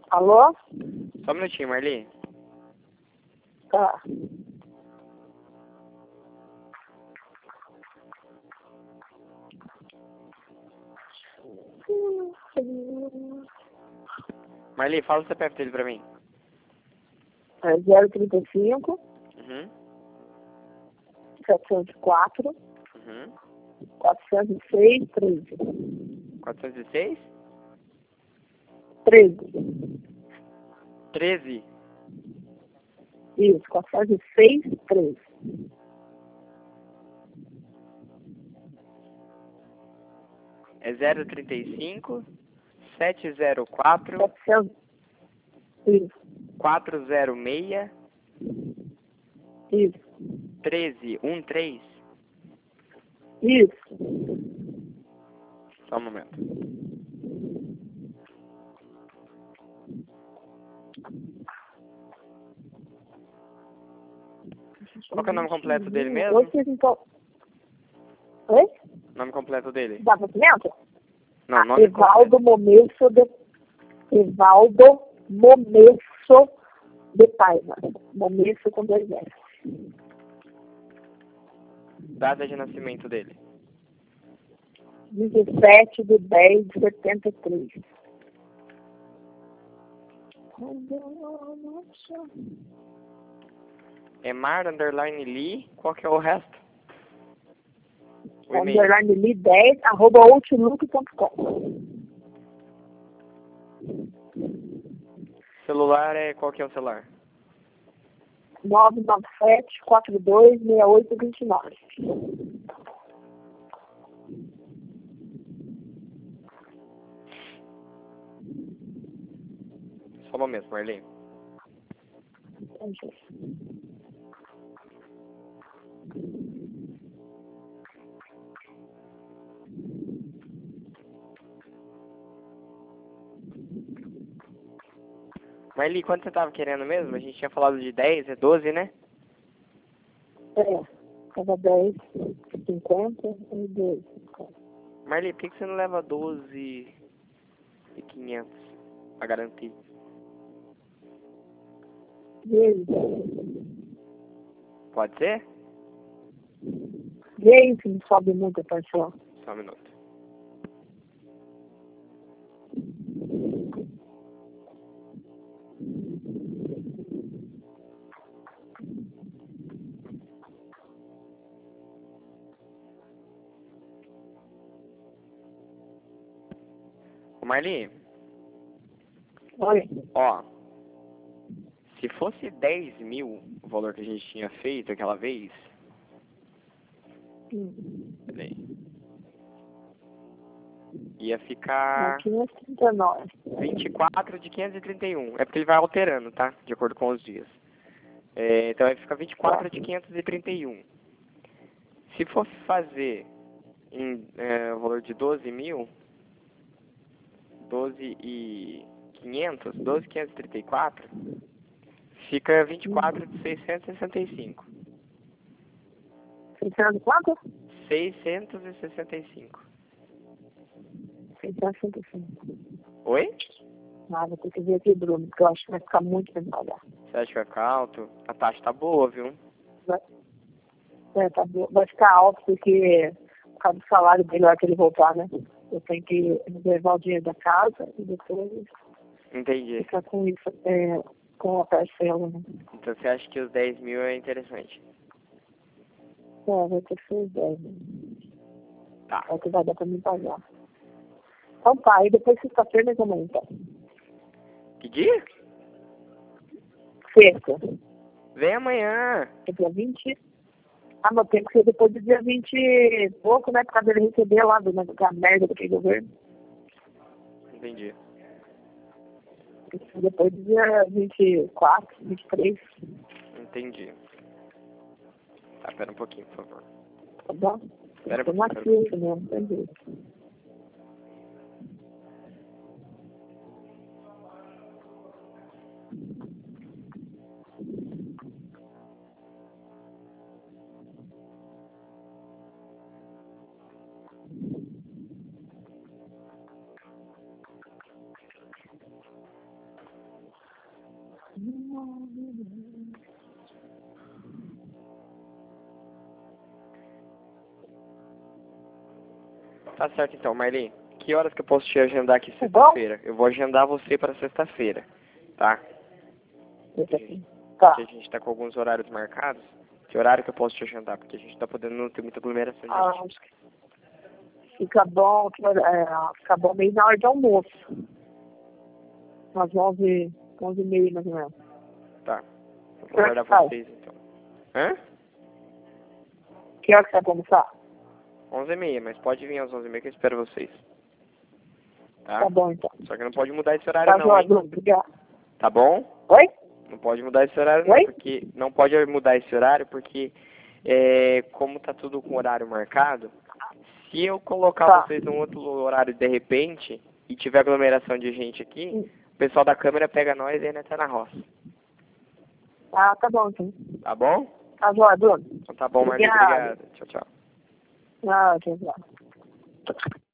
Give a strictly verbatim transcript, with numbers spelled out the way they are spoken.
Alô? Só um minutinho, Marli. Tá. Marli, fala o C P F dele pra mim. É zero trinta e cinco, Uhum. setecentos e quatro, Uhum. quatrocentos e seis, treze. quatrocentos e seis? treze. treze. Isso, quatrocentos e seis, treze. É zero trinta e cinco, sete zero quatro, setecentos. Isso, quatro zero seis, isso, treze, um três. isso. Só um momento. Qual que é o nome completo dele mesmo? Hoje vocês então... Oi? Nome completo dele? Dá documento? Não, Ah, nome completo. Evaldo Momesso de... Evaldo Momesso de Paiva. Momesso com dois S. Data de nascimento dele. dezessete de dez de setenta e três. É Mar Underline Lee. Qual que é o resto? O e-mail. Underline li dez, arroba outlook ponto com. Celular é... Qual que é o celular? nove nove sete, quatro dois, seis oito dois nove. Só um momento, Marli. Marli, quanto você tava querendo mesmo? A gente tinha falado de dez, é doze, né? É, cada dez, cinquenta e dois. Marli, por que que você não leva doze e quinhentos pra garantir? E aí? Pode ser? E aí, se não sobe muito a parcela? Só um minuto. Ô Marli, Oi. ó, se fosse dez mil o valor que a gente tinha feito aquela vez, Hum. peraí, ia ficar quinhentos e trinta e nove. vinte e quatro de quinhentos e trinta e um. É porque ele vai alterando, tá? De acordo com os dias. É, então vai ficar vinte e quatro de quinhentos e trinta e um. Se fosse fazer em é, o valor de doze mil, doze e quinhentos, doze mil quinhentos e trinta e quatro, fica vinte e quatro de seiscentos e sessenta e cinco. seiscentos quanto? seiscentos e sessenta e cinco. seiscentos e sessenta e cinco. Oi? Ah, vou ter que ver aqui, Bruno, porque eu acho que vai ficar muito pra me pagar. Você acha que vai ficar alto? A taxa tá boa, viu? Vai, é, tá, bo- vai ficar alto porque por causa do salário dele, na hora que ele voltar, né? Eu tenho que reservar o dinheiro da casa e depois Entendi. ficar com isso, é, com a parcela, né? Então você acha que os dez mil é interessante? É, vai ter que ser os dez, né? Tá. É o que vai dar pra me pagar. Então tá, e depois sexta-feira nós vamos então. Que dia? Sexta, Vem amanhã. é dia vinte. Ah, mas tem que ser depois do dia vinte e pouco, né? Por causa dele receber lá do, da merda daquele governo. Entendi. Tem que ser depois do dia vinte e quatro, vinte e três, Entendi. Tá, pera um pouquinho, por favor. tá bom? Espera Tem um uma pouquinho. ficha mesmo, tem jeito. Tá certo então, Marli. Que horas que eu posso te agendar aqui sexta-feira? Eu vou agendar você para sexta-feira, tá? Tá. Porque a gente tá com alguns horários marcados. Que horário que eu posso te agendar? Porque a gente tá podendo não ter muita aglomeração de Ah, gente. fica bom, é, fica bom meio na hora de almoço. Umas onze, onze e meia mais ou menos. Tá. Eu vou aguardar vocês então. Hã? Que hora que você vai começar? onze e meia, mas pode vir às onze e meia que eu espero vocês. Tá? Tá bom então. Só que não pode mudar esse horário Tá, não, joia, hein? Bruno, obrigado. Tá bom? Oi? Não pode mudar esse horário não, Oi? porque não pode mudar esse horário porque é, como tá tudo com horário marcado, se eu colocar Tá. vocês num outro horário de repente e tiver aglomeração de gente aqui, Hum. o pessoal da câmera pega nós e ainda tá na roça. Ah, tá bom então. Tá bom? Tá, joia, Bruno. Então tá bom, Marli. Obrigado. Obrigado. Tchau, tchau. Ah, tchau, tchau.